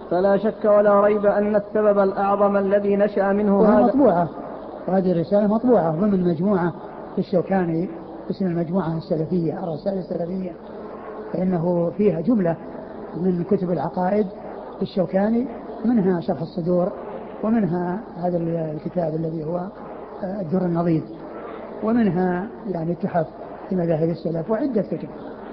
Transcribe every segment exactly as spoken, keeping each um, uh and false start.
فلا شك ولا ريب أن السبب الأعظم الذي نشأ منه هذا مطبوعة، وهذه الرسالة مطبوعة ضمن مجموعة في الشوكاني اسم المجموعة السلفية، الرسائل السلفية، فإنه فيها جملة من كتب العقائد في الشوكاني، منها شرح الصدور، ومنها هذا الكتاب الذي هو الدر النضيد، ومنها يعني التحف في مذاهب السلف وعدة كتب.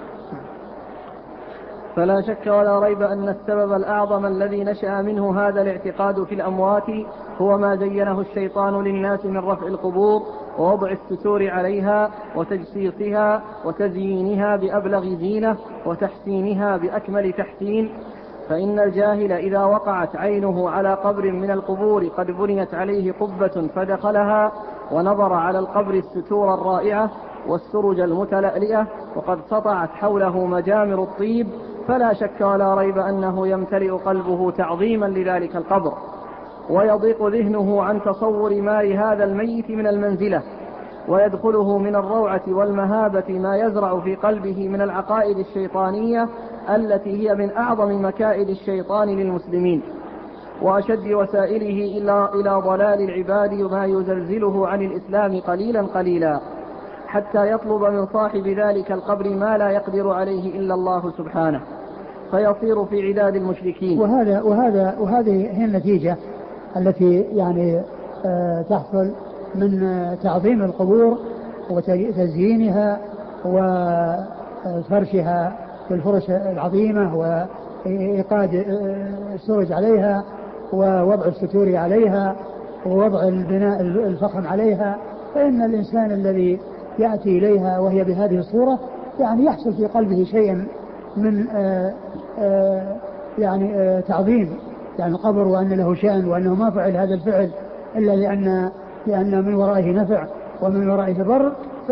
فلا شك ولا ريب أن السبب الأعظم الذي نشأ منه هذا الاعتقاد في الأموات هو ما زينه الشيطان للناس من رفع القبور ووضع الستور عليها وتجسيسها وتزيينها بأبلغ زينة وتحسينها بأكمل تحسين. فإن الجاهل إذا وقعت عينه على قبر من القبور قد بنيت عليه قبة فدخلها ونظر على القبر الستور الرائعة والسرج المتلألئة وقد سطعت حوله مجامر الطيب، فلا شك ولا ريب أنه يمتلئ قلبه تعظيما لذلك القبر، ويضيق ذهنه عن تصور ما لهذا الميت من المنزلة، ويدخله من الروعة والمهابة ما يزرع في قلبه من العقائد الشيطانية التي هي من أعظم مكائد الشيطان للمسلمين وأشد وسائله إلى, إلى ضلال العباد، ما يزلزله عن الإسلام قليلا قليلا حتى يطلب من صاحب ذلك القبر ما لا يقدر عليه إلا الله سبحانه، فيصير في عداد المشركين. وهذا وهذا وهذه هي النتيجة التي يعني آه تحصل من آه تعظيم القبور وتزيينها وفرشها بالفرش العظيمة وإيقاد آه السرج عليها ووضع الستور عليها ووضع البناء الفخم عليها. فإن الإنسان الذي يأتي إليها وهي بهذه الصورة يعني يحصل في قلبه شيئا من آآ آآ يعني آآ تعظيم يعني القبر، وأن له شأن، وأنه ما فعل هذا الفعل إلا لأن, لأن من ورائه نفع ومن ورائه ضر،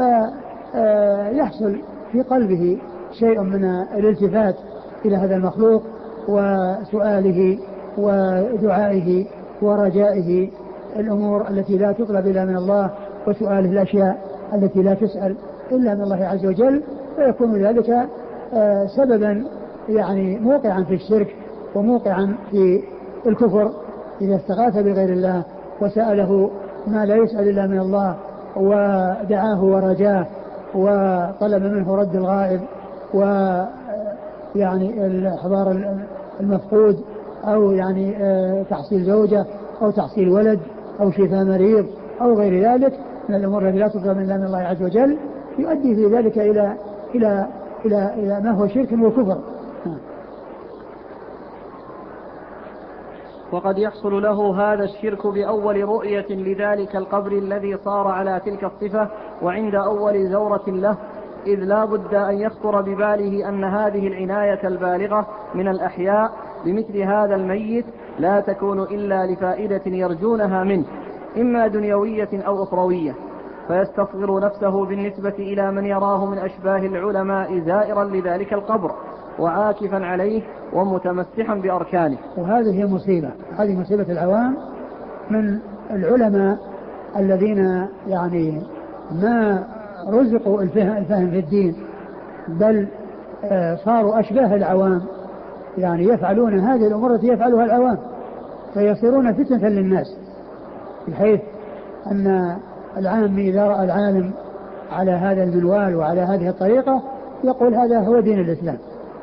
فيحصل في قلبه شيء من الالتفات إلى هذا المخلوق وسؤاله ودعائه ورجائه الأمور التي لا تطلب إلا من الله، وسؤاله الأشياء التي لا تسأل إلا من الله عز وجل، فيكون ذلك آه سببا يعني موقعا في الشرك وموقعا في الكفر إذا استغاث بغير الله وسأله ما لا يسأل إلا من الله ودعاه ورجاه وطلب منه رد الغائب ويعني الإحضار المفقود أو يعني آه تحصيل زوجة أو تحصيل ولد أو شفاء مريض أو غير ذلك من الأمور التي لا تطلب إلا من الله عز وجل، يؤدي في ذلك إلى إلى إلى إلى ما هو شرك وكفر. وقد يحصل له هذا الشرك بأول رؤية لذلك القبر الذي صار على تلك الصفة وعند أول زورة له، إذ لا بد أن يخطر بباله أن هذه العناية البالغة من الأحياء بمثل هذا الميت لا تكون إلا لفائدة يرجونها منه إما دنيوية أو أخروية، فيستصغر نفسه بالنسبة إلى من يراه من أشباه العلماء زائرا لذلك القبر وعاكفا عليه ومتمسحا بأركانه. وهذه مصيبة، هذه مصيبة العوام من العلماء الذين يعني ما رزقوا الفهم في الدين، بل صاروا أشباه العوام، يعني يفعلون هذه الأمور التي يفعلها العوام، فيصيرون فتنة للناس، بحيث أن العام إذا رأى العالم على هذا المنوال وعلى هذه الطريقة يقول هذا هو دين الإسلام،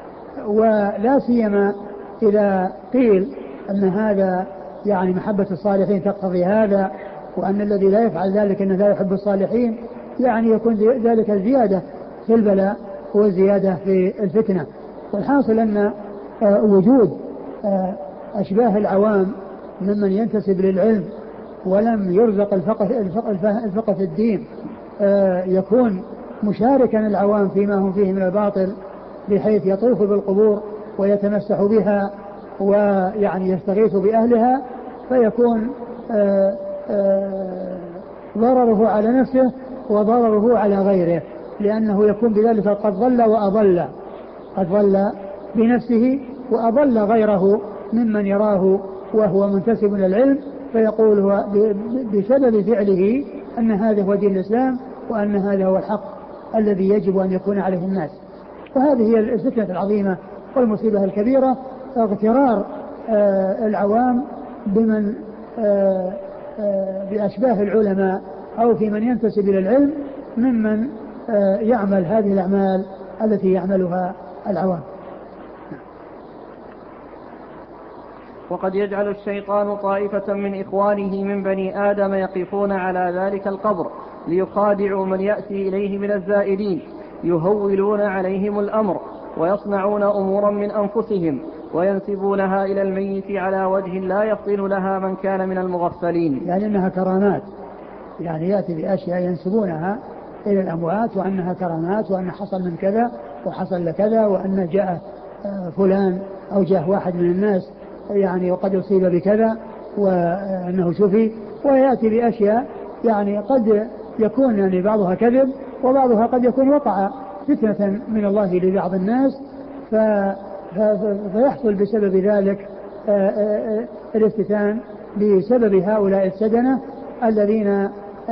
ولا سيما إذا قيل أن هذا يعني محبة الصالحين تقتضي هذا، وأن الذي لا يفعل ذلك أنه لا يحب الصالحين، يعني يكون ذلك زيادة في البلاء وزيادة في الفتنة. والحاصل أن وجود أشباه العوام ممن ينتسب للعلم ولم يرزق الفقه, الفقه, الفقه في الدين يكون مشاركا العوام فيما هم فيه من الباطل، بحيث يطوف بالقبور ويتمسح بها ويعني يستغيث بأهلها، فيكون آآ آآ ضرره على نفسه وضرره على غيره، لأنه يكون بذلك قد ضل وأضل، قد ضل بنفسه وأضل غيره ممن يراه وهو منتسب إلى العلم، فيقول هو بسبب فعله أن هذا هو دين الإسلام وأن هذا هو الحق الذي يجب أن يكون عليه الناس. وهذه هي الفتنة العظيمة والمصيبة الكبيرة، اغترار آه العوام بمن آه آه بأشباه العلماء أو في من ينتسب إلى العلم ممن آه يعمل هذه الأعمال التي يعملها العوام. وقد يجعل الشيطان طائفة من إخوانه من بني آدم يقفون على ذلك القبر ليخادعوا من يأتي إليه من الزائرين، يهولون عليهم الأمر ويصنعون أمورا من أنفسهم وينسبونها إلى الميت على وجه لا يفطن لها من كان من المغفلين. يعني أنها كرامات، يعني يأتي بأشياء ينسبونها إلى الأموات وأنها كرامات وأن حصل من كذا وحصل لكذا وأن جاء فلان أو جاء واحد من الناس يعني وقد أصيب بكذا وأنه شفي، ويأتي بأشياء يعني قد يكون يعني بعضها كذب وبعضها قد يكون وقع فتنة من الله لبعض الناس ف... فيحصل بسبب ذلك الافتتان بسبب هؤلاء السدنة الذين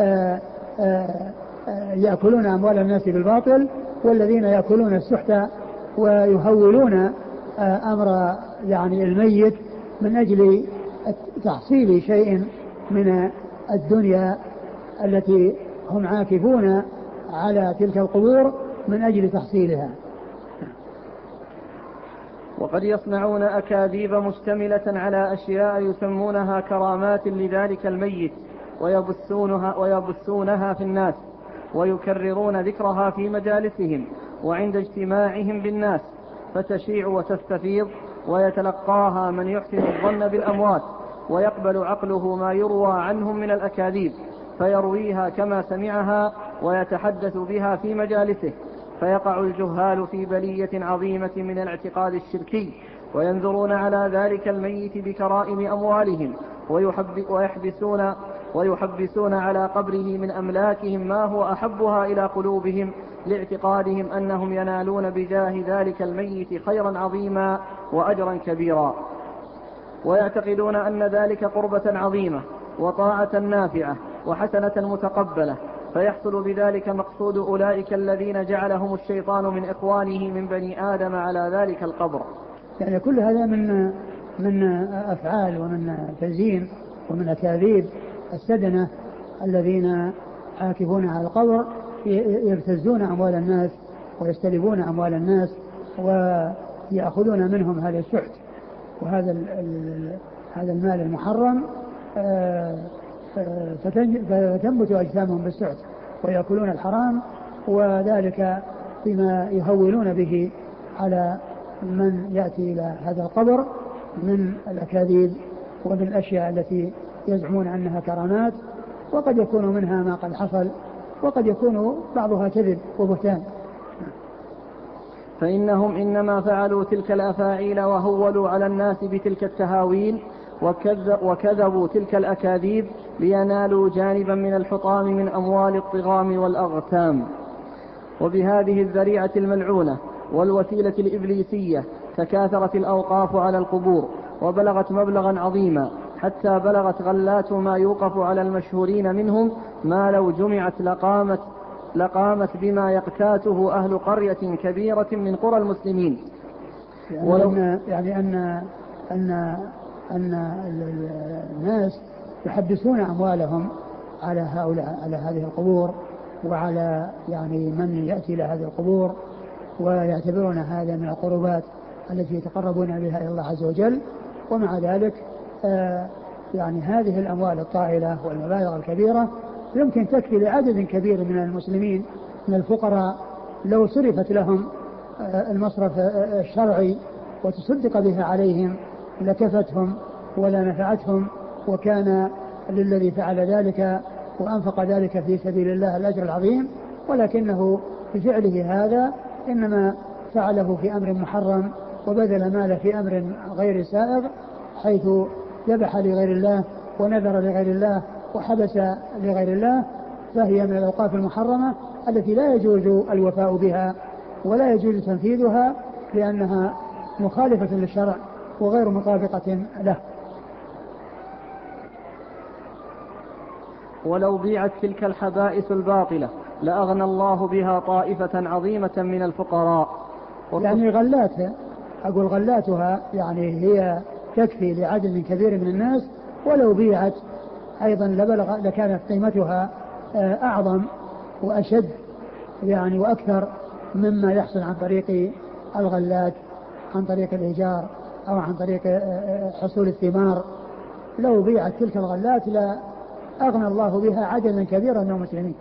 يأكلون أموال الناس بالباطل والذين يأكلون السحت ويهولون أمر يعني الميت من أجل تحصيل شيء من الدنيا التي هم عاكفون على تلك القبور من أجل تحصيلها. وقد يصنعون أكاذيب مشتملة على أشياء يسمونها كرامات لذلك الميت ويبثونها, ويبثونها في الناس ويكررون ذكرها في مجالسهم وعند اجتماعهم بالناس فتشيع وتستفيض ويتلقاها من يحسن الظن بالأموات ويقبل عقله ما يروى عنهم من الأكاذيب فيرويها كما سمعها ويتحدث بها في مجالسه، فيقع الجهال في بلية عظيمة من الاعتقاد الشركي وينظرون على ذلك الميت بكرائم أموالهم ويحب ويحبسون, ويحبسون على قبره من أملاكهم ما هو أحبها إلى قلوبهم لاعتقادهم أنهم ينالون بجاه ذلك الميت خيرا عظيما وأجرا كبيرا، ويعتقدون أن ذلك قربة عظيمة وطاعة نافعة وحسنة متقبلة، فيحصل بذلك مقصود أولئك الذين جعلهم الشيطان من إخوانه من بني آدم على ذلك القبر. يعني كل هذا من من أفعال ومن تزيين ومن أكاذيب السدنة الذين عاكفون على القبر يبتزون أموال الناس ويستلبون أموال الناس ويأخذون منهم هذا السحت وهذا هذا المال المحرم فتنبت أجسامهم بالسحت ويأكلون الحرام، وذلك فيما يهولون به على من يأتي إلى هذا القبر من الأكاذيب ومن الأشياء التي يزعمون أنها كرامات، وقد يكون منها ما قد حصل وقد يكون بعضها كذب وبهتان. فإنهم إنما فعلوا تلك الأفاعيل وهولوا على الناس بتلك التهاويل وكذبوا تلك الأكاذيب لينالوا جانبا من الحطام من أموال الطغام والأغتام. وبهذه الذريعة الملعونة والوسيلة الإبليسية تكاثرت الأوقاف على القبور وبلغت مبلغا عظيما حتى بلغت غلات ما يوقف على المشهورين منهم ما لو جمعت لقامت, لقامت بما يقتاته أهل قرية كبيرة من قرى المسلمين. يعني, ولو أن يعني أن أن أن الناس يحدثون أموالهم على هؤلاء على هذه القبور وعلى يعني من يأتي إلى هذه القبور ويعتبرون هذا من القربات التي يتقربون بها إلى الله عز وجل، ومع ذلك آه يعني هذه الأموال الطائلة والمبالغ الكبيرة يمكن تكفي لعدد كبير من المسلمين من الفقراء لو صرفت لهم آه المصرف آه الشرعي وتصدق بها عليهم لكفتهم ولا نفعتهم، وكان للذي فعل ذلك وأنفق ذلك في سبيل الله الأجر العظيم، ولكنه بفعله هذا إنما فعله في أمر محرم وبذل ماله في أمر غير سائغ حيث ذبح لغير الله ونذر لغير الله وحبس لغير الله، فهي من الأوقاف المحرمة التي لا يجوز الوفاء بها ولا يجوز تنفيذها لأنها مخالفة للشرع وغير مطابقة له. ولو بيعت تلك الحبائس الباطلة لأغنى الله بها طائفة عظيمة من الفقراء. يعني غلاتها أقول غلاتها يعني هي تكفي لعدد كبير من الناس، ولو بيعت أيضا لبلغ لكانت قيمتها أعظم وأشد يعني وأكثر مما يحصل عن طريق الغلات، عن طريق الإيجار أو عن طريق حصول الثمار. لو بيعت تلك الغلات لا أغنى الله بها عددا كبيرا من المسلمين.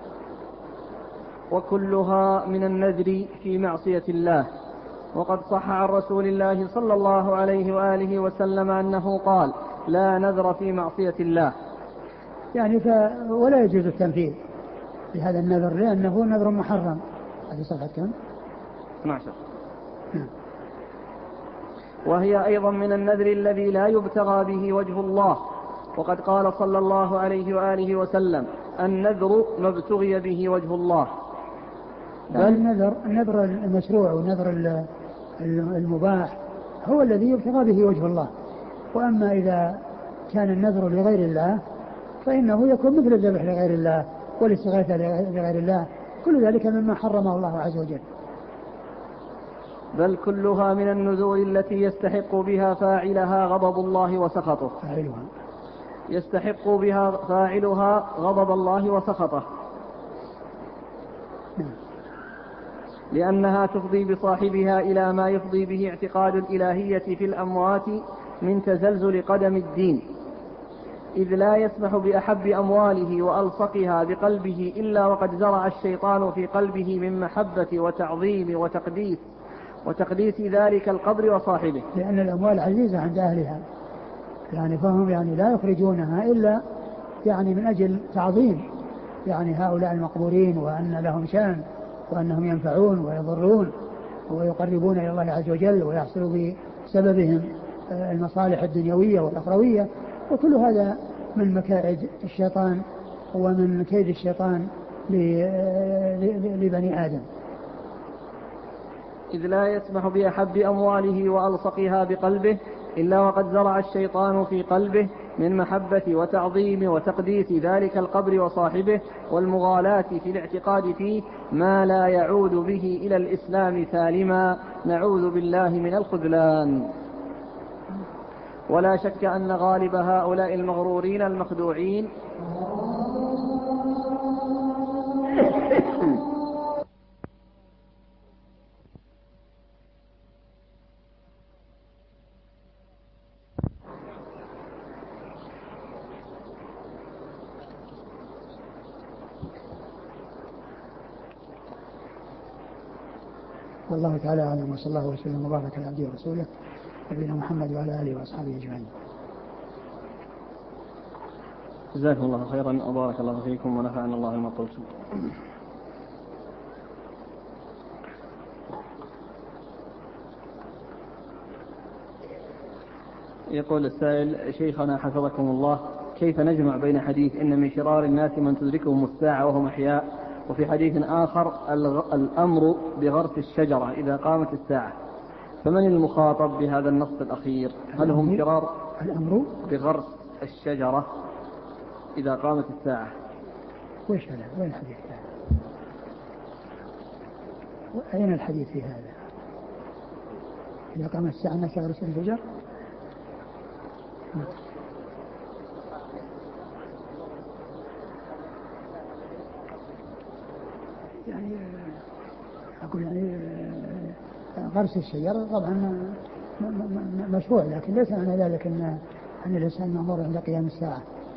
وكلها من النذر في معصية الله. وقد صح عن رسول الله صلى الله عليه وآله وسلم أنه قال: لا نذر في معصية الله. يعني ف... ولا يجوز التنفيذ لهذا النذر لأنه نذر محرم. هذه صفحة كم؟ اثنا عشر. وهي أيضا من النذر الذي لا يبتغى به وجه الله. وقد قال صلى الله عليه وآله وسلم: النذر ما ابتغي به وجه الله. بل النذر النذر المشروع والنذر المباح هو الذي يبتغى به وجه الله. وأما إذا كان النذر لغير الله فإنه يكون مثل الذبح لغير الله والاستغاثة لغير الله، كل ذلك مما حرمه الله عز وجل. بل كلها من النذور التي يستحق بها فاعلها غضب الله وسخطه. فاعلها يستحق بها فاعلها غضب الله وسخطه، لأنها تفضي بصاحبها إلى ما يفضي به اعتقاد الإلهية في الأموات من تزلزل قدم الدين، إذ لا يسمح بأحب أمواله وألصقها بقلبه إلا وقد زرع الشيطان في قلبه من محبة وتعظيم وتقديس وتقديس ذلك القبر وصاحبه. لأن الأموال عزيزة عند أهلها، يعني فهم يعني لا يخرجونها إلا يعني من أجل تعظيم يعني هؤلاء المقبورين، وأن لهم شأن وأنهم ينفعون ويضرون ويقربون إلى الله عز وجل ويحصل بسببهم المصالح الدنيوية والأخروية. وكل هذا من مكائد الشيطان ومن كيد الشيطان لبني آدم. إذ لا يسمح بأحب أمواله وألصقها بقلبه إلا وقد زرع الشيطان في قلبه من محبة وتعظيم وتقديس ذلك القبر وصاحبه والمغالاة في الاعتقاد فيه ما لا يعود به إلى الإسلام سالما، نعوذ بالله من الخذلان. ولا شك أن غالب هؤلاء المغرورين المخدوعين والله تعالى أعلم، وصلى الله وسلم وبارك على عبده ورسوله نبينا محمد وعلى آله وأصحابه أجمعين. جزاكم الله خيرا وبارك الله فيكم ونفعنا الله بما قلتم. يقول السائل: شيخنا حفظكم الله، كيف نجمع بين حديث إن من شرار الناس من تدركهم الساعة وهم أحياء، وفي حديث آخر الأمر بغرس الشجرة إذا قامت الساعة، فمن المخاطب بهذا النص الأخير؟ هل هم شرار الأمر بغرس الشجرة إذا قامت الساعة؟ وش هذا؟ وين الحديث هذا؟ أين الحديث في هذا؟ إذا قامت الساعة الناس يغرسون الشجر؟ يعني أقول يعني غرس الشجر طبعا مشروع، لكن ليس معنى ذلك أن أن الإنسان مأمور عند قيام الساعة.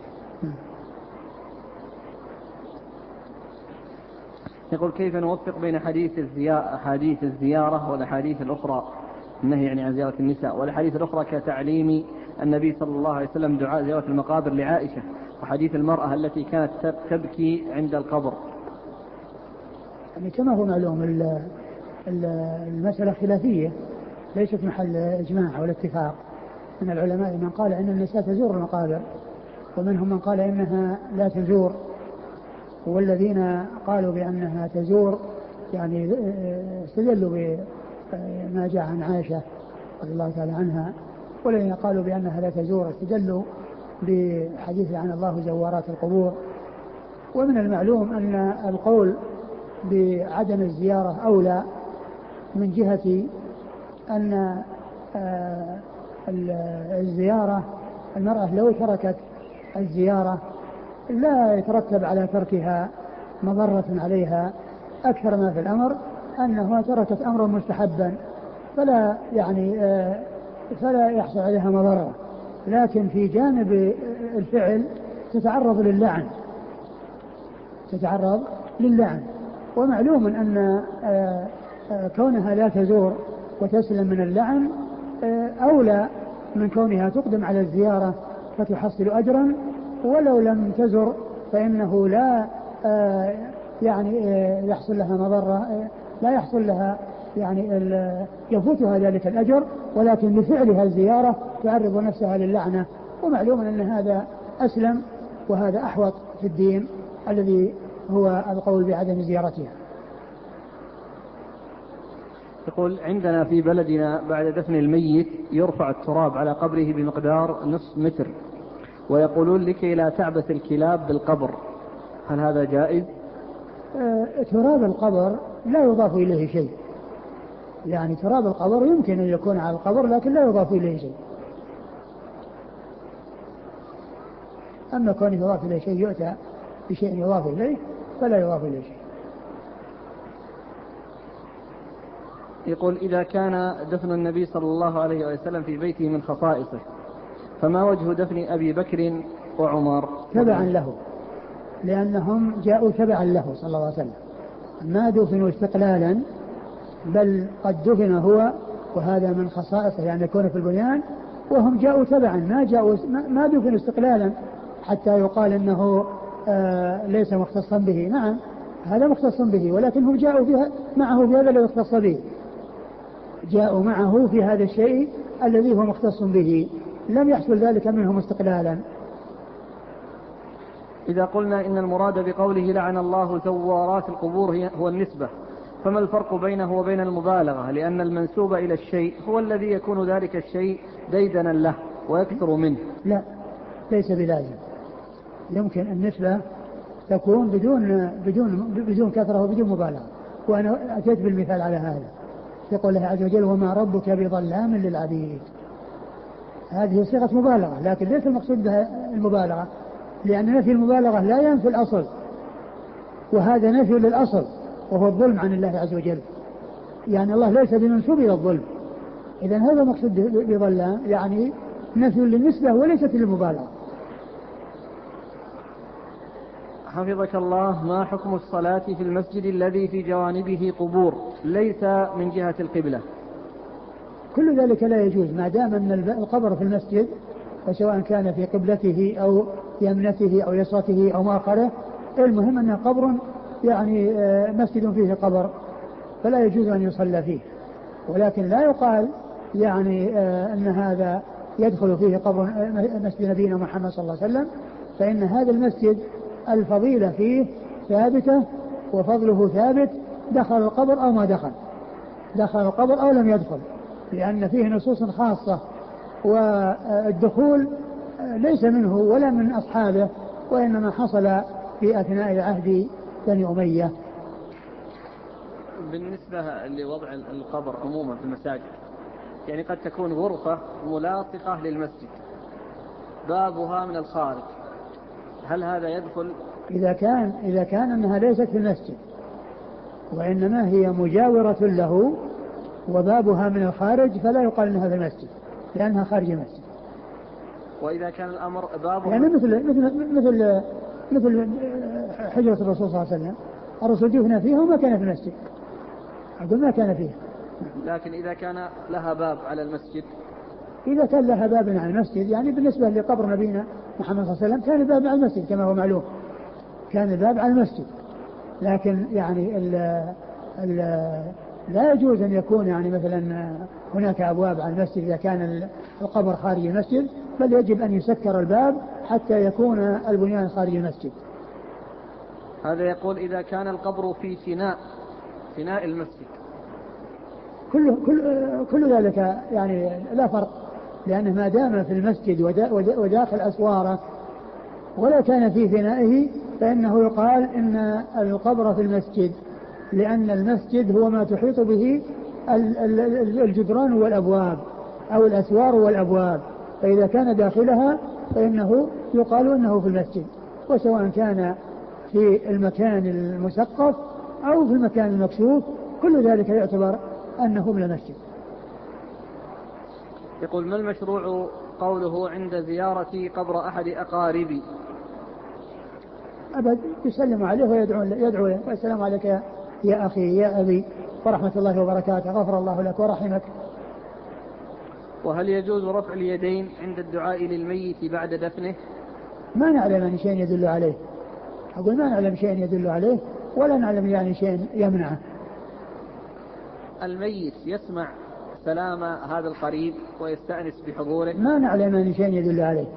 يقول: كيف نوفق بين حديث الزيارة حديث الزيارة والأحاديث الأخرى النهي يعني عن زيارة النساء، والحديث الأخرى كتعليم النبي صلى الله عليه وسلم دعاء زيارة المقابر لعائشة، وحديث المرأة التي كانت تبكي عند القبر؟ يعني كما هو معلوم المسألة خلافية ليست محل إجماع ولا اتفاق من العلماء، من قال إن النساء تزور المقابر ومنهم من قال إنها لا تزور، والذين قالوا بأنها تزور يعني استدلوا بما جاء عن عائشة رضي الله تعالى عنها، والذين قالوا بأنها لا تزور استدلوا بحديث عن الله زوارات القبور. ومن المعلوم أن القول بعدم الزيارة أولى من جهة أن الزيارة المرأة لو تركت الزيارة لا يترتب على تركها مضرة عليها أكثر ما في الأمر أنها تركت أمرا مستحبا فلا يعني فلا يحصل عليها مضرة، لكن في جانب الفعل تتعرض للعن تتعرض للعن ومعلوم أن كونها لا تزور وتسلم من اللعن أولى من كونها تقدم على الزيارة فتحصل أجرا، ولو لم تزر فإنه لا يعني يحصل لها مضرة لا يحصل لها يعني يفوتها ذلك الأجر، ولكن بفعلها الزيارة تعرض نفسها للعنة، ومعلوم أن هذا أسلم وهذا أحوط في الدين الذي هو القول بعدم زيارتها. يقول عندنا في بلدنا بعد دفن الميت يرفع التراب على قبره بمقدار نصف متر ويقولون لكي لا تعبث الكلاب بالقبر، هل هذا جائز؟ آه تراب القبر لا يضاف إليه شيء، يعني تراب القبر يمكن أن يكون على القبر لكن لا يضاف إليه شيء، أما كون يضاف إليه شيء يؤتى بشيء يضاف إليه فلا يضاف إليه شيء. يقول إذا كان دفن النبي صلى الله عليه وسلم في بيته من خصائصه فما وجه دفن أبي بكر وعمر؟ تبعا له، لأنهم جاءوا تبعا له صلى الله عليه وسلم، ما دفنوا استقلالا بل قد دفن هو، وهذا من خصائصه يعني يكون في البنيان، وهم جاءوا تبعا ما جاءوا ما دفنوا استقلالا حتى يقال انه آه ليس مختصا به. نعم هذا مختص به، ولكنهم جاءوا فيها معه في هذا الذي يختص به، جاءوا معه في هذا الشيء الذي هو مختص به، لم يحصل ذلك منهم استقلالا. إذا قلنا إن المراد بقوله لعن الله زوارات القبور هو النسبة، فما الفرق بينه وبين المبالغة؟ لأن المنسوب إلى الشيء هو الذي يكون ذلك الشيء ديدنا له ويكثر منه. لا ليس بلازم، يمكن النسبة تكون بدون بدون بدون كثرة وبدون مبالغة، وأنا أتيت بالمثال على هذا في قوله عز وجل وما ربك بظلام للعبيد، هذه صيغة مبالغة لكن ليس المقصود بها المبالغة، لأن نفي المبالغة لا ينفي الأصل، وهذا نفي للأصل وهو الظلم عن الله عز وجل، يعني الله ليس بمنسوب إلى الظلم، إذن هذا مقصود بظلام يعني نفي للنسبة وليست للمبالغة. حفظك الله، ما حكم الصلاة في المسجد الذي في جوانبه قبور ليس من جهة القبلة؟ كل ذلك لا يجوز ما دام أن القبر في المسجد، فسواء كان في قبلته أو يمنته أو يسرته أو مؤخره، المهم أنه قبر يعني مسجد فيه قبر فلا يجوز أن يصلى فيه، ولكن لا يقال يعني أن هذا يدخل فيه قبر مسجد نبينا محمد صلى الله عليه وسلم، فإن هذا المسجد الفضيلة فيه ثابتة وفضله ثابت، دخل القبر أو ما دخل، دخل القبر أو لم يدخل، لأن فيه نصوص خاصة، والدخول ليس منه ولا من أصحابه، وإنما حصل في أثناء عهد بني أمية. بالنسبة لوضع القبر عموما في المساجد، يعني قد تكون غرفة ملاصقة للمسجد بابها من الخارج، هل هذا يدخل؟ إذا كان إذا كان أنها ليست في المسجد وإنما هي مجاورة له وبابها من الخارج فلا يقال أنها في المسجد لأنها خارج المسجد. وإذا كان الأمر بابها يعني مثل مثل مثل مثل حجرة الرسول صلى الله عليه وسلم، الرسول دفن فيها وما كان في المسجد، أقول ما كان فيها. لكن إذا كان لها باب على المسجد، إذا كان لها باب على المسجد، يعني بالنسبة لقبر نبينا محمد صلى الله عليه وسلم كان الباب على المسجد كما هو معلوم، كان الباب على المسجد، لكن يعني ال ال لا يجوز أن يكون يعني مثلا هناك أبواب على المسجد إذا كان القبر خارج المسجد، بل يجب أن يسكر الباب حتى يكون البنيان خارج المسجد. هذا يقول إذا كان القبر في فناء فناء المسجد، كل كل كل ذلك يعني لا فرق، لأنه ما دام في المسجد وداخل أسواره ولا كان في فنائه فإنه يقال إن القبر في المسجد، لأن المسجد هو ما تحيط به الجدران والأبواب، أو الأسوار والأبواب، فإذا كان داخلها فإنه يقال أنه في المسجد، وسواء كان في المكان المسقف أو في المكان المكشوف كل ذلك يعتبر أنه من المسجد. يقول: ما المشروع قوله عند زيارة قبر أحد أقاربي؟ أبد يسلم عليه ويدعو يدعو له: والسلام عليك يا أخي يا أبي ورحمة الله وبركاته، غفر الله لك ورحمك. وهل يجوز رفع اليدين عند الدعاء للميت بعد دفنه؟ ما نعلم أن شيء يدل عليه، أقول ما نعلم شيء يدل عليه ولا نعلم يعني شيء يمنعه. الميت يسمع سلام هذا القريب ويستأنس بحضوره؟ ما نعلم أن شيء يدل عليه.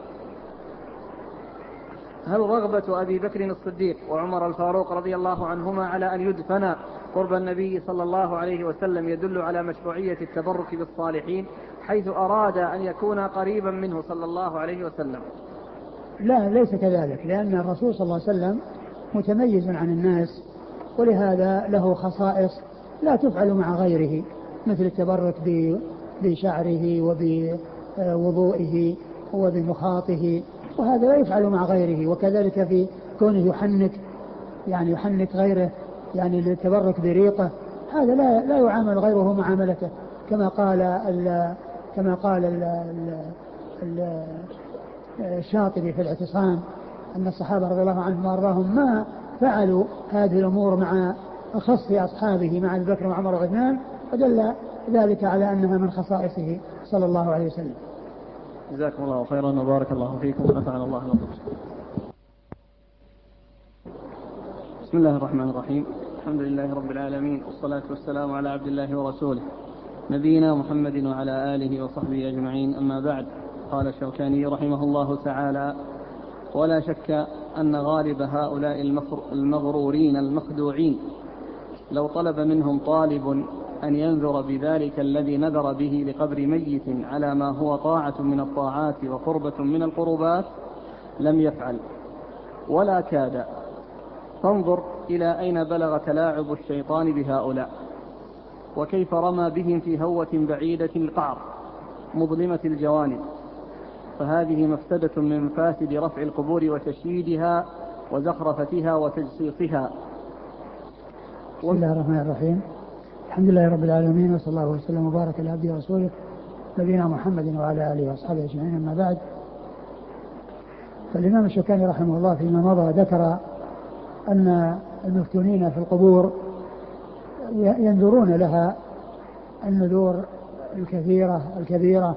هل رغبة أبي بكر الصديق وعمر الفاروق رضي الله عنهما على أن يدفن قرب النبي صلى الله عليه وسلم يدل على مشروعية التبرك بالصالحين، حيث أراد أن يكون قريبا منه صلى الله عليه وسلم؟ لا، ليس كذلك، لأن الرسول صلى الله عليه وسلم متميز عن الناس، ولهذا له خصائص لا تفعل مع غيره، مثل التبرك بشعره وبوضوئه وبمخاطه، وهذا لا يفعل مع غيره. وكذلك في كونه يحنك، يعني يحنك غيره، يعني للتبرك بريقه، هذا لا لا يعامل غيره معاملته، كما قال ال كما قال ال ال الشاطبي في الاعتصام أن الصحابة رضي الله عنهم وأرضاهم ما فعلوا هذه الأمور مع خص أصحابه مع أبي بكر وعمر وعثمان، فدل ذلك على أنها من خصائصه صلى الله عليه وسلم. جزاكم الله خيرا وبارك الله فيكم ونفعنا الله بكم. بسم الله الرحمن الرحيم، الحمد لله رب العالمين، والصلاة والسلام على عبد الله ورسوله نبينا محمد وعلى آله وصحبه أجمعين، أما بعد. قال الشوكاني رحمه الله تعالى: ولا شك أن غالب هؤلاء المغرورين المخدوعين لو طلب منهم طالب أن ينذر بذلك الذي نذر به لقبر ميت على ما هو طاعة من الطاعات وقربة من القربات لم يفعل ولا كاد. فانظر إلى أين بلغ تلاعب الشيطان بهؤلاء، وكيف رمى بهم في هوة بعيدة القعر مظلمة الجوانب، فهذه مفسدة من مفاسد رفع القبور وتشييدها وزخرفتها وتجصيصها. بسم الله الرحمن الرحيم، الحمد لله رب العالمين، وصلى الله وسلم وبارك على عبده ورسوله نبينا محمد وعلى آله وأصحابه أجمعين، أما بعد. فالإمام الشوكاني رحمه الله فيما مضى ذكر أن المفتونين في القبور ينذرون لها النذور الكثيرة الكبيرة،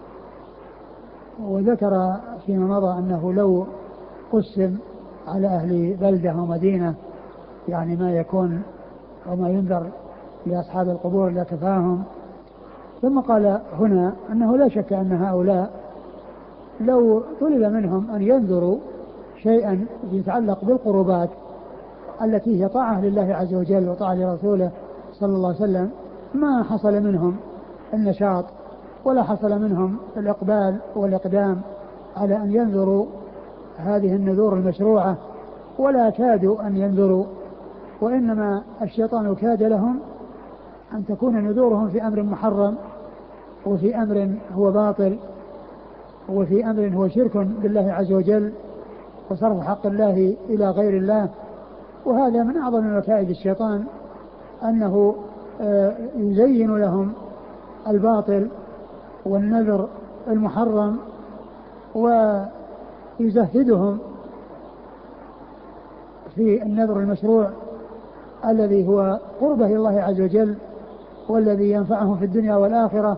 وذكر فيما مضى أنه لو قسم على أهل بلدة ومدينة يعني ما يكون أو ما ينذر لأصحاب القبور لكفاهم. ثم قال هنا أنه لا شك أن هؤلاء لو طلب منهم أن ينذروا شيئا يتعلق بالقربات التي هي طاعة لله عز وجل وطاعة لرسوله صلى الله عليه وسلم ما حصل منهم النشاط ولا حصل منهم الإقبال والإقدام على أن ينذروا هذه النذور المشروعة، ولا كادوا أن ينذروا، وإنما الشيطان كاد لهم أن تكون نذورهم في أمر محرم، وفي أمر هو باطل، وفي أمر هو شرك بالله عز وجل وصرف حق الله إلى غير الله. وهذا من أعظم مكائد الشيطان، أنه يزين لهم الباطل والنذر المحرم ويزهدهم في النذر المشروع الذي هو قربه الله عز وجل والذي ينفعهم في الدنيا والآخرة،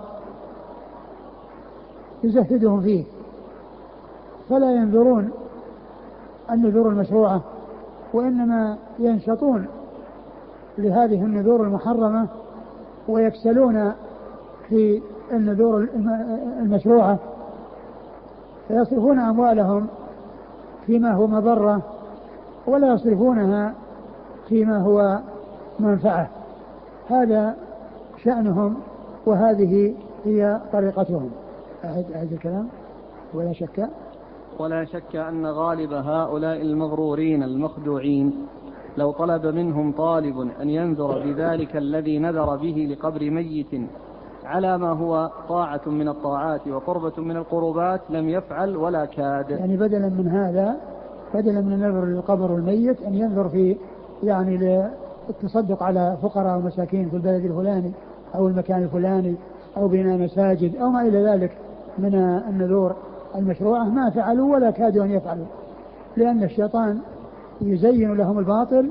يزهدهم فيه، فلا ينذرون النذور المشروعة، وإنما ينشطون لهذه النذور المحرمة ويكسلون في النذور المشروعة، فيصرفون أموالهم فيما هو مضرة ولا يصرفونها فيما هو منفعة. هذا شأنهم وهذه هي طريقتهم. أعد, أعد الكلام. ولا شك ولا شك أن غالب هؤلاء المغرورين المخدوعين لو طلب منهم طالب أن ينذر بذلك الذي نذر به لقبر ميت على ما هو طاعة من الطاعات وقربة من القربات لم يفعل ولا كاد. يعني بدلا من هذا، بدلا من النظر للقبر الميت أن ينظر في يعني التصدق على فقراء ومساكين في البلد الفلاني أو المكان الفلاني أو بناء مساجد أو ما إلى ذلك من النذور المشروعة، ما فعلوا ولا كادوا أن يفعلوا، لأن الشيطان يزين لهم الباطل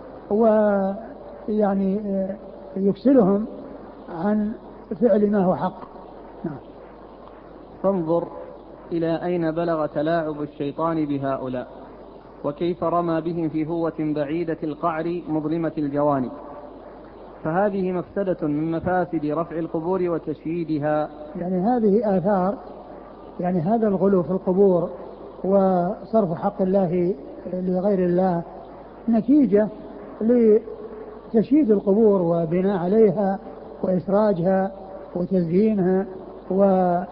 ويعني يكسلهم عن فعل ما هو حق. نعم. فانظر إلى أين بلغ تلاعب الشيطان بهؤلاء، وكيف رمى بهم في هوة بعيدة القعر مظلمة الجوانب. فهذه مفسدة من مفاسد رفع القبور وتشييدها. يعني هذه آثار، يعني هذا الغلو في القبور وصرف حق الله لغير الله نتيجة لتشييد القبور وبناء عليها وإسراجها وتزيينها وكل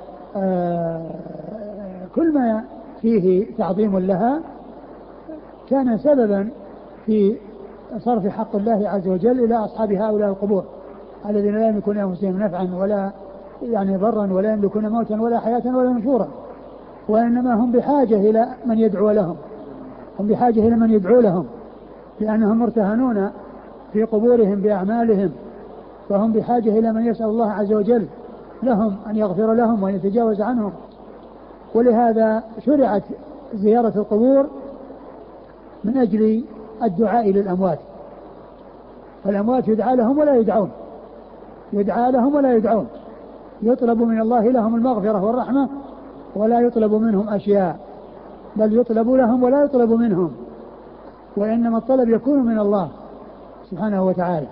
ما فيه تعظيم لها كان سببا في صرف حق الله عز وجل إلى أصحاب هؤلاء القبور الذين لا يملكون لأنفسهم نفعا ولا يعني ضرا ولا يملكون موتا ولا حياة ولا نشورا، وإنما هم بحاجة إلى من يدعو لهم، هم بحاجة إلى من يدعو لهم، لأنهم مرتهنون في قبورهم بأعمالهم، فهم بحاجة إلى من يسأل الله عز وجل لهم أن يغفر لهم وأن يتجاوز عنهم. ولهذا شرعت زيارة القبور من أجل الدعاء للأموات، فالأموات يدعى لهم ولا يدعون، يدعى لهم ولا يدعون، يطلب من الله لهم المغفرة والرحمة ولا يطلب منهم أشياء، بل يطلب لهم ولا يطلب منهم، وإنما الطلب يكون من الله سبحانه وتعالى.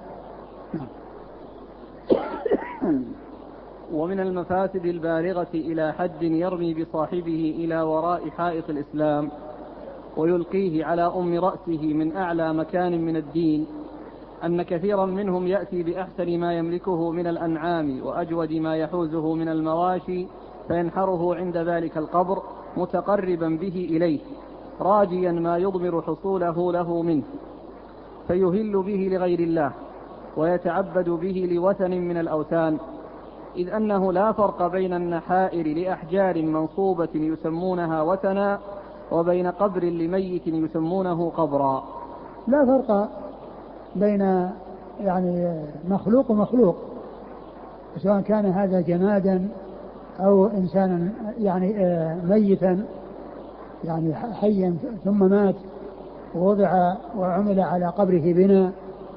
ومن المفاسد البالغة إلى حد يرمي بصاحبه إلى وراء حائط الإسلام ويلقيه على أم رأسه من أعلى مكان من الدين أن كثيرا منهم يأتي بأحسن ما يملكه من الأنعام وأجود ما يحوزه من المواشي فينحره عند ذلك القبر متقربا به إليه راجيا ما يضمر حصوله له منه، فيهل به لغير الله ويتعبد به لوثن من الأوثان، إذ أنه لا فرق بين النحائر لأحجار منصوبة يسمونها وثنا وبين قبر لميت يسمونه قبرا. لا فرق بين يعني مخلوق ومخلوق، سواء كان هذا جمادا أو إنسانا يعني ميتا يعني حيا ثم مات ووضع وعمل على قبره بناء،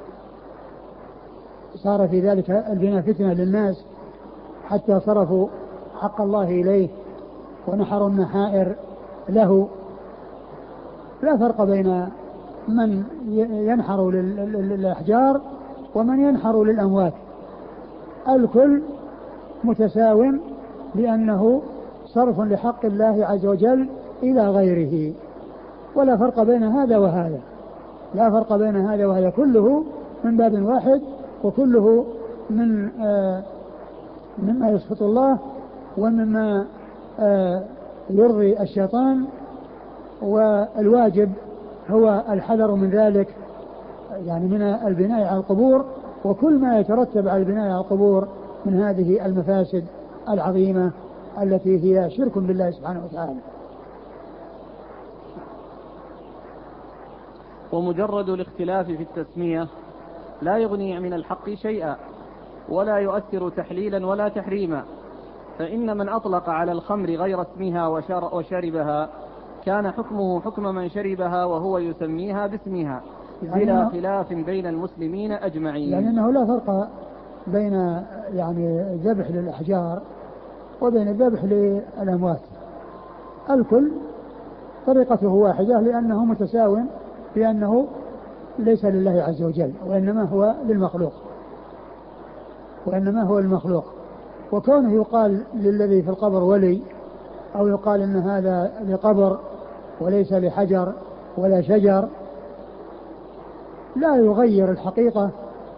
صار في ذلك البناء فتنة للناس حتى صرفوا حق الله إليه ونحروا النحائر له. لا فرق بين من ينحر للأحجار ومن ينحر للأموات، الكل متساو لأنه صرف لحق الله عز وجل إلى غيره، ولا فرق بين هذا وهذا، لا فرق بين هذا وهذا، كله من باب واحد وكله من آه مما يسخط الله ومما آه يرضي الشيطان، والواجب هو الحذر من ذلك يعني من البناء على القبور وكل ما يترتب على البناء على القبور من هذه المفاسد العظيمة التي هي شرك بالله سبحانه وتعالى. ومجرد الاختلاف في التسمية لا يغني من الحق شيئا ولا يؤثر تحليلا ولا تحريما، فإن من أطلق على الخمر غير اسمها وشربها كان حكمه حكم من شربها وهو يسميها باسمها بلا يعني خلاف بين المسلمين أجمعين. يعني أنه لا فرق بين يعني الذبح للأحجار وبين الذبح للأموات، الكل طريقته واحدة لأنه متساو بأنه ليس لله عز وجل وإنما هو للمخلوق وإنما هو المخلوق. وكونه يقال للذي في القبر ولي أو يقال إن هذا لقبر وليس لحجر ولا شجر لا يغير الحقيقة،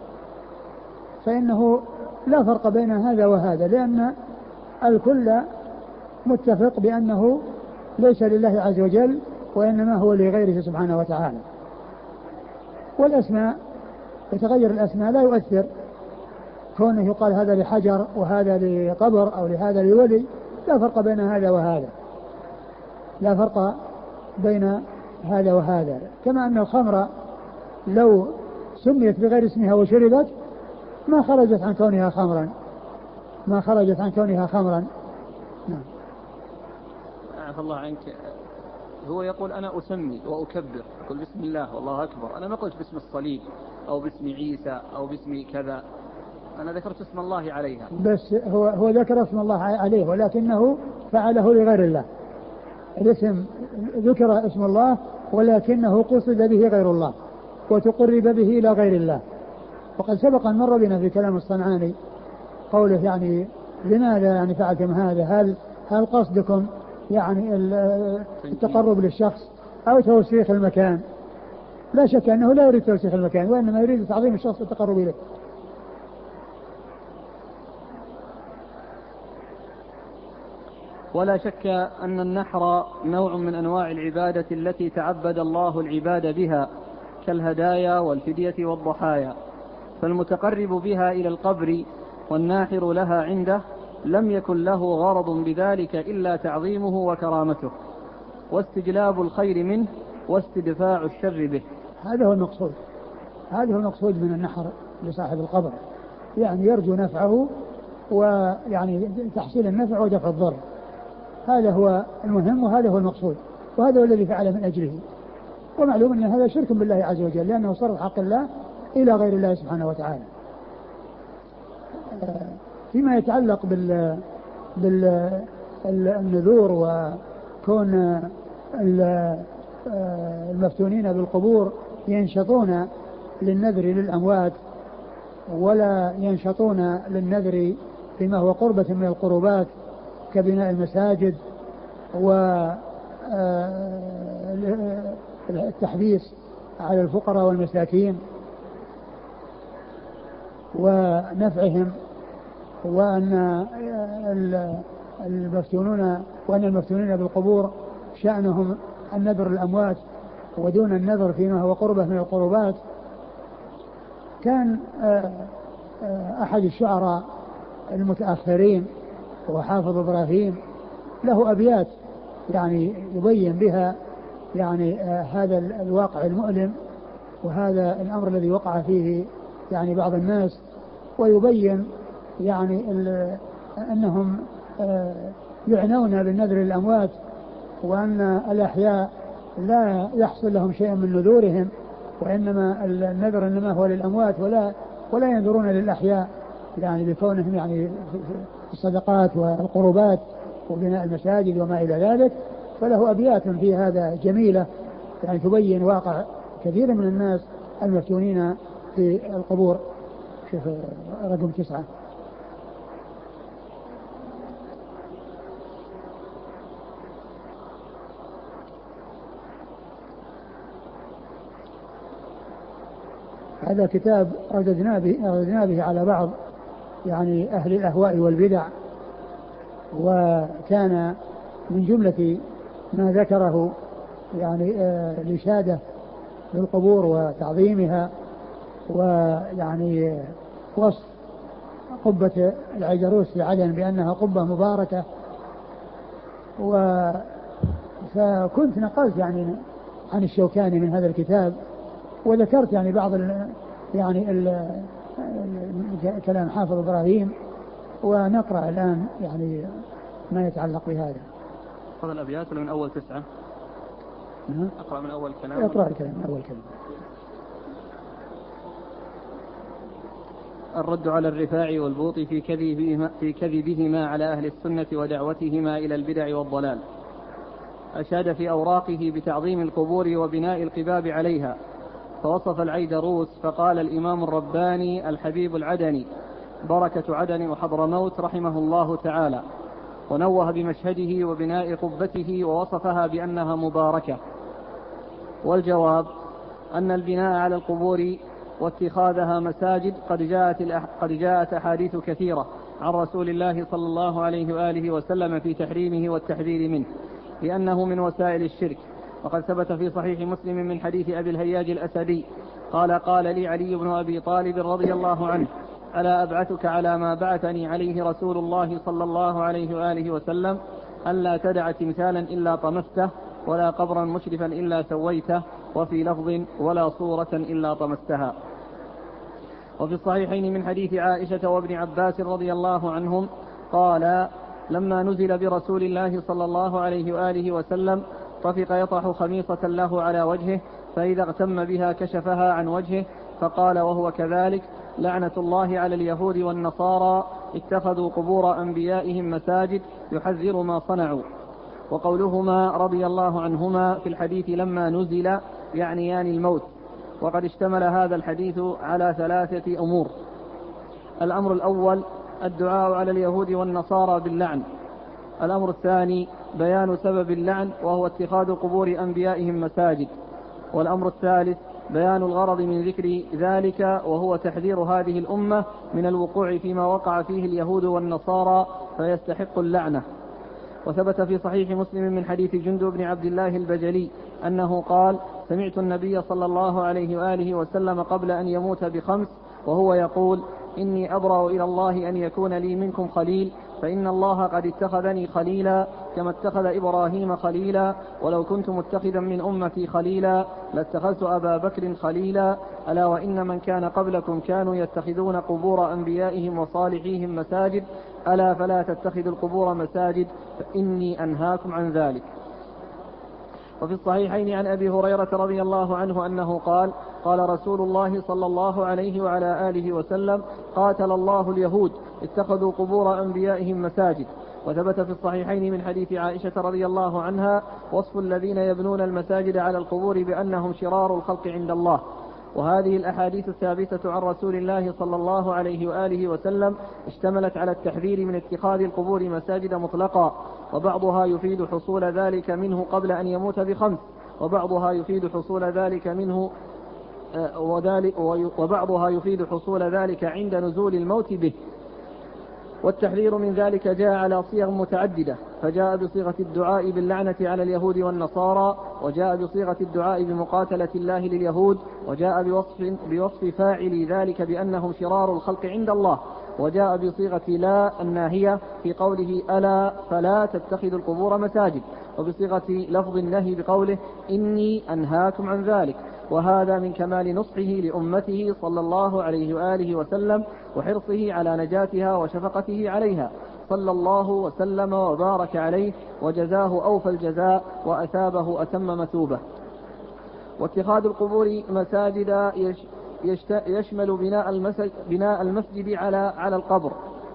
فإنه لا فرق بين هذا وهذا، لأن الكل متفق بأنه ليس لله عز وجل وإنما هو لغيره سبحانه وتعالى. والأسماء يتغير الأسماء لا يؤثر كونه يقال هذا لحجر وهذا لقبر أو لهذا لولي، لا فرق بين هذا وهذا، لا فرق بين هذا وهذا. كما أن الخمر لو سميت بغير اسمها وشربت ما خرجت عن كونها خمرا، ما خرجت عن كونها خمرا. نعم. عفى الله عنك، هو يقول أنا أسمي وأكبر، أقول بسم الله والله أكبر، أنا ما قلت باسم الصليب أو باسم عيسى أو باسم كذا، أنا ذكرت اسم الله عليها. بس هو هو ذكر اسم الله عليه ولكنه فعله لغير الله. الاسم ذكر اسم الله ولكنه قصد به غير الله وتقرب به إلى غير الله. وقد سبق أن مر بنا في كلام الصنعاني قوله يعني لماذا يعني فعلتم هذا؟ هل هل قصدكم يعني التقرب للشخص أو توسيخ المكان؟ لا شك أنه لا يريد توسيخ المكان، وإنما يريد تعظيم الشخص والتقرب إليه. ولا شك أن النحر نوع من أنواع العبادة التي تعبد الله العباد بها كالهدايا والفدية والضحايا، فالمتقرب بها إلى القبر والناحر لها عنده لم يكن له غرض بذلك إلا تعظيمه وكرامته واستجلاب الخير منه واستدفاع الشر به. هذا هو المقصود، هذا هو المقصود من النحر لصاحب القبر، يعني يرجو نفعه ويعني تحصيل النفع ودفع الضر، هذا هو المهم وهذا هو المقصود وهذا هو الذي فعل من أجله. ومعلوم أن هذا شرك بالله عز وجل لأنه صرف حق الله إلى غير الله سبحانه وتعالى. فيما يتعلق بال بالنذور وكون المفتونين بالقبور ينشطون للنذر للأموات ولا ينشطون للنذر فيما هو قربة من القربات كبناء المساجد والتحديث على الفقراء والمساكين ونفعهم، وأن المفتونون وأن المفتونين بالقبور شأنهم النذر للأموات ودون النذر فيما هو قربة من القربات. كان أحد الشعراء المتأخرين وحافظ إبراهيم له أبيات يعني يبين بها يعني هذا الواقع المؤلم وهذا الأمر الذي وقع فيه يعني بعض الناس، ويبين يعني أنهم يعنون بالنذر للأموات وأن الأحياء لا يحصل لهم شيء من نذورهم، وإنما النذر إنما هو للأموات ولا ولا ينذرون للأحياء يعني بكونهم يعني في الصدقات والقربات وبناء المساجد وما إلى ذلك. فله أبيات في هذا جميلة يعني تبين واقع كثير من الناس المفتونين في القبور. شوف رقم تسعة. هذا كتاب رددنا به, رددنا به على بعض يعني أهل الأهواء والبدع، وكان من جملة ما ذكره يعني آه الإشادة بالقبور وتعظيمها، ويعني وصف قبة العيدروس في عدن بأنها قبة مباركة. فكنت نقلت يعني عن الشوكاني من هذا الكتاب وذكرت يعني بعض ال يعني ال كلام حافظ إبراهيم، ونقرأ الآن يعني ما يتعلق بهذا. هذا الأبيات من أول تسعة. أقرأ من أول كلام. أقرأ الكلام من أول كلام. الرد على الرفاعي والبوطي في كذبهما, في كذبهما على أهل السنة ودعوتهما إلى البدع والضلال. أشاد في أوراقه بتعظيم القبور وبناء القباب عليها، فوصف العيدروس فقال الإمام الرباني الحبيب العدني بركة عدن وحضرموت رحمه الله تعالى، ونوه بمشهده وبناء قبته ووصفها بأنها مباركة. والجواب أن البناء على القبور واتخاذها مساجد قد جاءت, قد جاءت أحاديث كثيرة عن رسول الله صلى الله عليه وآله وسلم في تحريمه والتحذير منه لأنه من وسائل الشرك. وقد ثبت في صحيح مسلم من حديث أبي الهياج الأسدي قال قال لي علي بن أبي طالب رضي الله عنه ألا أبعثك على ما بعثني عليه رسول الله صلى الله عليه وآله وسلم ألا تدع تمثالا إلا طمسته ولا قبرا مشرفا إلا سويته وفي لفظ ولا صورة إلا طمستها. وفي الصحيحين من حديث عائشة وابن عباس رضي الله عنهم قال لما نزل برسول الله صلى الله عليه وآله وسلم طفق يطرح خميصة له على وجهه فإذا اغتم بها كشفها عن وجهه فقال وهو كذلك لعنة الله على اليهود والنصارى اتخذوا قبور أنبيائهم مساجد يحذر ما صنعوا. وقولهما رضي الله عنهما في الحديث لما نزل يعنيان الموت. وقد اشتمل هذا الحديث على ثلاثة أمور. الأمر الأول الدعاء على اليهود والنصارى باللعن. الأمر الثاني بيان سبب اللعن وهو اتخاذ قبور أنبيائهم مساجد. والأمر الثالث بيان الغرض من ذكر ذلك وهو تحذير هذه الأمة من الوقوع فيما وقع فيه اليهود والنصارى فيستحق اللعنة. وثبت في صحيح مسلم من حديث جندب بن عبد الله البجلي أنه قال سمعت النبي صلى الله عليه وآله وسلم قبل أن يموت بخمس وهو يقول إني أبرأ إلى الله أن يكون لي منكم خليل فإن الله قد اتخذني خليلا كما اتخذ إبراهيم خليلا ولو كنت متخذا من أمتي خليلا لاتخذت أبا بكر خليلا ألا وإن من كان قبلكم كانوا يتخذون قبور أنبيائهم وصالحيهم مساجد ألا فلا تتخذوا القبور مساجد فإني أنهاكم عن ذلك. وفي الصحيحين عن أبي هريرة رضي الله عنه أنه قال قال رسول الله صلى الله عليه وعلى آله وسلم قاتل الله اليهود اتخذوا قبور أنبيائهم مساجد. وثبت في الصحيحين من حديث عائشة رضي الله عنها وصف الذين يبنون المساجد على القبور بأنهم شرار الخلق عند الله. وهذه الأحاديث الثابتة عن رسول الله صلى الله عليه وآله وسلم اشتملت على التحذير من اتخاذ القبور مساجد مطلقا وبعضها يفيد حصول ذلك منه قبل أن يموت بخمس وبعضها يفيد حصول ذلك منه وبعضها يفيد حصول ذلك عند نزول الموت به. والتحذير من ذلك جاء على صيغ متعددة فجاء بصيغة الدعاء باللعنة على اليهود والنصارى وجاء بصيغة الدعاء بمقاتلة الله لليهود وجاء بوصف, بوصف فاعل ذلك بأنهم شرار الخلق عند الله وجاء بصيغة لا الناهية في قوله ألا فلا تتخذوا القبور مساجد وبصيغة لفظ النهي بقوله إني أنهاكم عن ذلك. وهذا من كمال نصحه لأمته صلى الله عليه وآله وسلم وحرصه على نجاتها وشفقته عليها صلى الله وسلم وبارك عليه وجزاه أوفى الجزاء وأثابه أتم مثوبة. واتخاذ القبور مساجد يشمل بناء المسجد, بناء المسجد على على القبر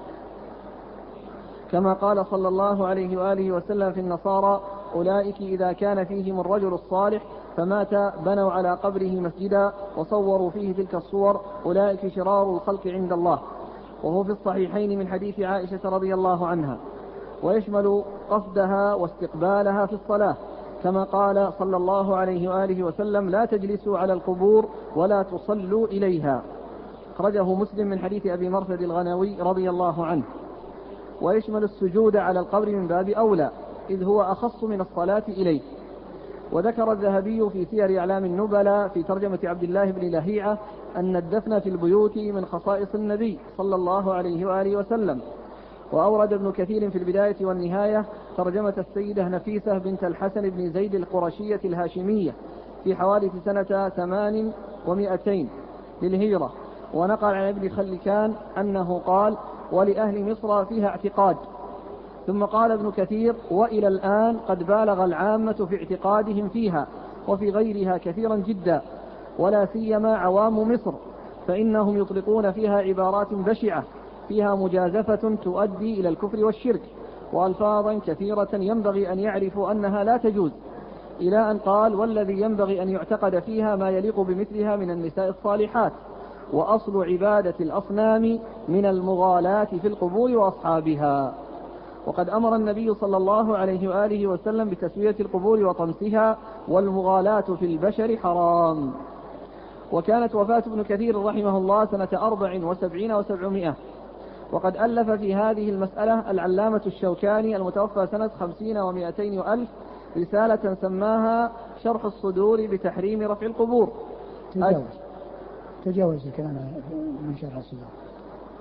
كما قال صلى الله عليه وآله وسلم في النصارى أولئك إذا كان فيهم الرجل الصالح فمات بنوا على قبره مسجدا وصوروا فيه تلك الصور أولئك شرار الخلق عند الله. وهو في الصحيحين من حديث عائشة رضي الله عنها. ويشمل قصدها واستقبالها في الصلاة كما قال صلى الله عليه وآله وسلم لا تجلسوا على القبور ولا تصلوا إليها أخرجه مسلم من حديث أبي مرثد الغنوي رضي الله عنه. ويشمل السجود على القبر من باب أولى إذ هو أخص من الصلاة إليه. وذكر الذهبي في سير أعلام النبلاء في ترجمة عبد الله بن لهيعة أن الدفن في البيوت من خصائص النبي صلى الله عليه وآله وسلم. وأورد ابن كثير في البداية والنهاية ترجمة السيدة نفيسة بنت الحسن بن زيد القرشية الهاشمية في حوالي سنة ثمان ومائتين للهجرة. ونقل عن ابن خلكان أنه قال ولأهل مصر فيها اعتقاد. ثم قال ابن كثير وإلى الآن قد بالغ العامة في اعتقادهم فيها وفي غيرها كثيرا جدا ولا سيما عوام مصر فإنهم يطلقون فيها عبارات بشعة فيها مجازفة تؤدي إلى الكفر والشرك وألفاظا كثيرة ينبغي أن يعرفوا أنها لا تجوز إلى أن قال والذي ينبغي أن يعتقد فيها ما يليق بمثلها من النساء الصالحات. وأصل عبادة الأصنام من المغالاة في القبور وأصحابها. وقد أمر النبي صلى الله عليه وآله وسلم بتسوية القبور وطمسها والمغالاة في البشر حرام. وكانت وفاة ابن كثير رحمه الله سنة أربع وسبعين وسبعمائة. وقد ألف في هذه المسألة العلامة الشوكاني المتوفى سنة خمسين ومائتين وألف رسالة سماها شرح الصدور بتحريم رفع القبور. تجاوز تجاوز الكلام من شرح الصدور.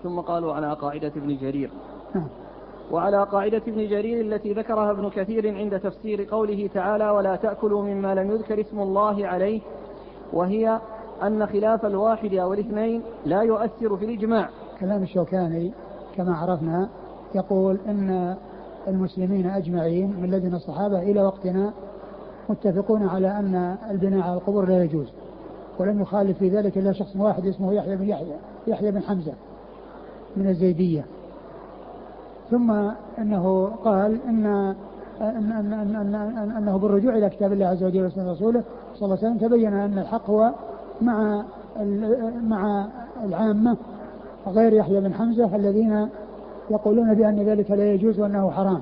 ثم قالوا على قاعدة ابن جرير. وعلى قاعدة ابن جرير التي ذكرها ابن كثير عند تفسير قوله تعالى ولا تأكلوا مما لم يذكر اسم الله عليه، وهي أن خلاف الواحد أو الاثنين لا يؤثر في الإجماع. كلام الشوكاني كما عرفنا يقول إن المسلمين أجمعين من لدن الصحابة إلى وقتنا متفقون على أن البناء على القبور لا يجوز، ولم يخالف في ذلك إلا شخص واحد اسمه يحيى بن يحيى يحيى بن حمزة من الزيدية. ثم أنه قال إن أن أن أن أن أنه بالرجوع إلى كتاب الله عز وجل وسنة رسوله صلى الله عليه وسلم تبين أن الحق هو مع مع العامة غير يحيى بن حمزة الذين يقولون بأن ذلك لا يجوز وأنه حرام.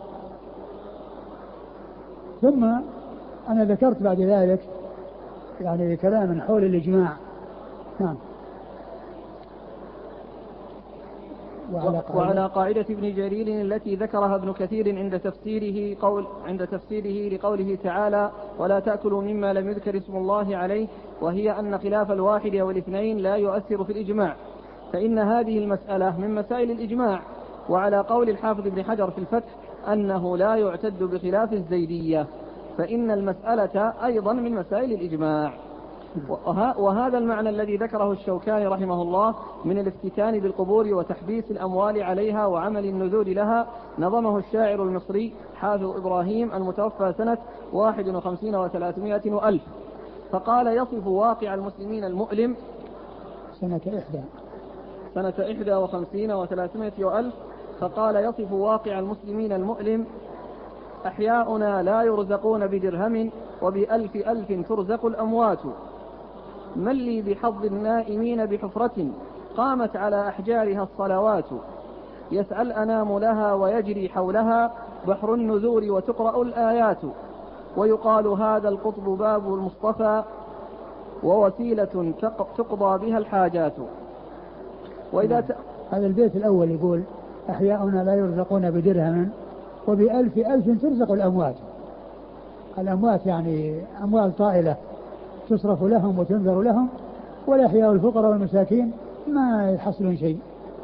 ثم أنا ذكرت بعد ذلك يعني كلاما حول الإجماع. نعم. وعلى قاعدة, وعلى قاعدة ابن جرير التي ذكرها ابن كثير عند تفسيره قول عند تفسيره لقوله تعالى ولا تأكلوا مما لم يذكر اسم الله عليه، وهي أن خلاف الواحد أو الاثنين لا يؤثر في الإجماع، فإن هذه المسألة من مسائل الإجماع. وعلى قول الحافظ ابن حجر في الفتح أنه لا يعتد بخلاف الزيدية، فإن المسألة أيضا من مسائل الإجماع. وهذا المعنى الذي ذكره الشوكاني رحمه الله من الافتتان بالقبور وتحبيس الأموال عليها وعمل النذور لها نظمه الشاعر المصري حافظ إبراهيم المتوفى سنة واحد وخمسين وثلاثمائة وألف، فقال يصف واقع المسلمين المؤلم سنة إحدى سنة إحدى وخمسين وثلاثمائة وألف فقال يصف واقع المسلمين المؤلم أحياؤنا لا يرزقون بدرهم وبألف ألف ترزق الأموات، من لي بحظ النائمين بحفرة قامت على أحجارها الصلوات، يسعى الأنام لها ويجري حولها بحر النذور وتقرأ الآيات، ويقال هذا القطب باب المصطفى ووسيلة تقضى بها الحاجات. وإذا ت... هذا البيت الأول يقول أحياؤنا لا يرزقون بدرهم وبألف ألف ترزق الأموات. الأموات يعني أموال طائلة تصرف لهم وتنذر لهم، والأحياء الفقراء والمساكين ما يحصلون شيء.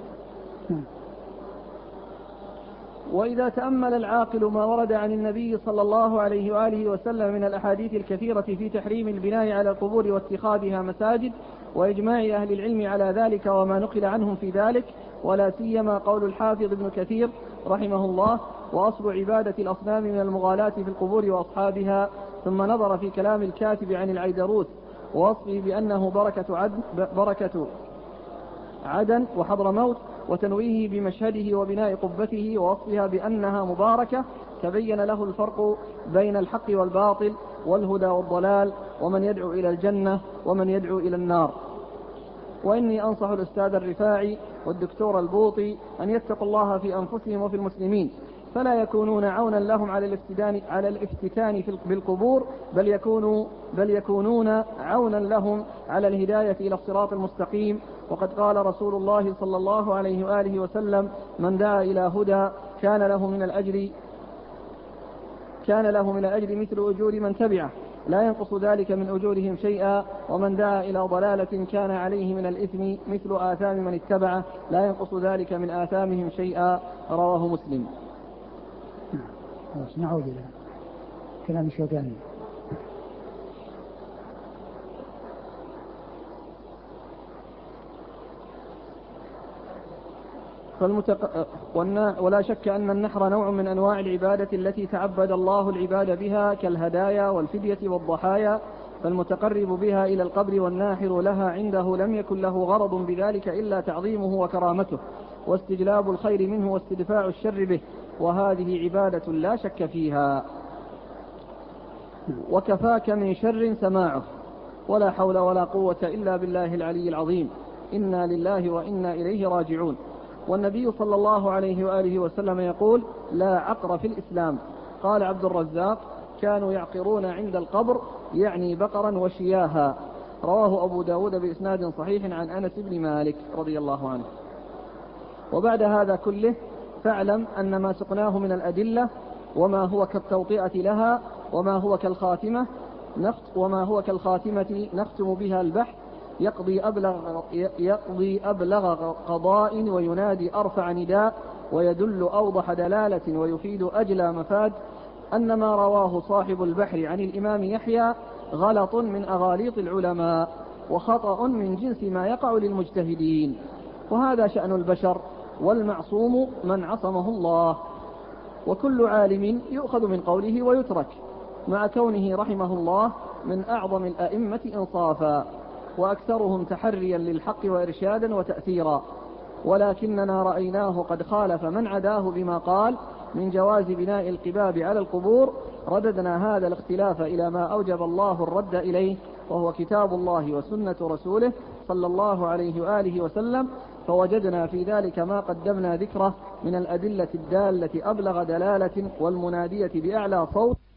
وإذا تأمل العاقل ما ورد عن النبي صلى الله عليه وآله وسلم من الأحاديث الكثيرة في تحريم البناء على القبور واتخاذها مساجد وإجماع أهل العلم على ذلك وما نقل عنهم في ذلك، ولا سيما قول الحافظ ابن كثير رحمه الله وأصل عبادة الأصنام من المغالاة في القبور وأصحابها، ثم نظر في كلام الكاتب عن العيدروس ووصفه بأنه بركة عدن, بركة عدن وحضرموت، وتنويه بمشهده وبناء قبته ووصفها بأنها مباركة، تبين له الفرق بين الحق والباطل والهدى والضلال، ومن يدعو إلى الجنة ومن يدعو إلى النار. وإني أنصح الأستاذ الرفاعي والدكتور البوطي أن يتقوا الله في أنفسهم وفي المسلمين، فلا يكونون عونا لهم على الافتتان على الافتتان بالقبور، بل يكونوا بل يكونون عونا لهم على الهداية إلى الصراط المستقيم. وقد قال رسول الله صلى الله عليه وآله وسلم من دعا إلى هدى كان له من الأجر كان له من الأجر مثل أجور من تبعه لا ينقص ذلك من أجورهم شيئا، ومن دعا إلى ضلالة كان عليه من الإثم مثل آثام من اتبعه لا ينقص ذلك من آثامهم شيئا، رواه مسلم. نعود إلى كلام الشوكاني. فالمتق... والنا... ولا شك أن النحر نوع من أنواع العبادة التي تعبد الله العباد بها كالهدايا والفدية والضحايا، فالمتقرب بها إلى القبر والناحر لها عنده لم يكن له غرض بذلك إلا تعظيمه وكرامته واستجلاب الخير منه واستدفاع الشر به، وهذه عبادة لا شك فيها. وكفاك من شر سماعه، ولا حول ولا قوة إلا بالله العلي العظيم، إنا لله وإنا إليه راجعون. والنبي صلى الله عليه وآله وسلم يقول لا عقر في الإسلام. قال عبد الرزاق كانوا يعقرون عند القبر يعني بقرا وشياها، رواه أبو داود بإسناد صحيح عن أنس بن مالك رضي الله عنه. وبعد هذا كله فاعلم أن ما سقناه من الأدلة وما هو كالتوطئة لها وما هو كالخاتمة نخت وما هو كالخاتمة نختم بها البحث يقضي أبلغ, يقضي أبلغ قضاء وينادي أرفع نداء ويدل أوضح دلالة ويفيد أجلى مفاد، أن ما رواه صاحب البحر عن الإمام يحيى غلط من أغاليط العلماء وخطأ من جنس ما يقع للمجتهدين، وهذا شأن البشر، والمعصوم من عصمه الله، وكل عالم يؤخذ من قوله ويترك، مع كونه رحمه الله من أعظم الأئمة إنصافا وأكثرهم تحريا للحق وإرشادا وتأثيرا، ولكننا رأيناه قد خالف من عداه بما قال من جواز بناء القباب على القبور. رددنا هذا الاختلاف إلى ما أوجب الله الرد إليه، وهو كتاب الله وسنة رسوله صلى الله عليه وآله وسلم، فوجدنا في ذلك ما قدمنا ذكره من الأدلة الدالة أبلغ دلالة والمنادية بأعلى صوت